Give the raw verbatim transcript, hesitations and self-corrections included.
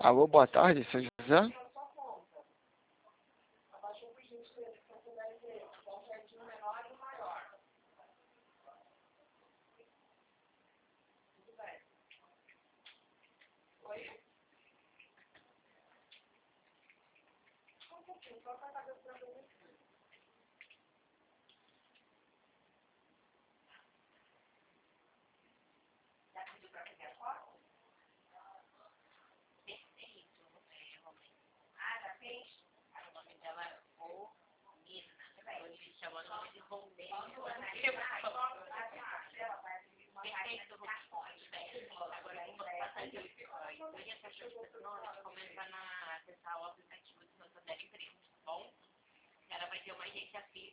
Alô, boa tarde, São José? Começa a acessar o aplicativo do Santander Emprego, tá bom? Ela vai ter uma agência fixa.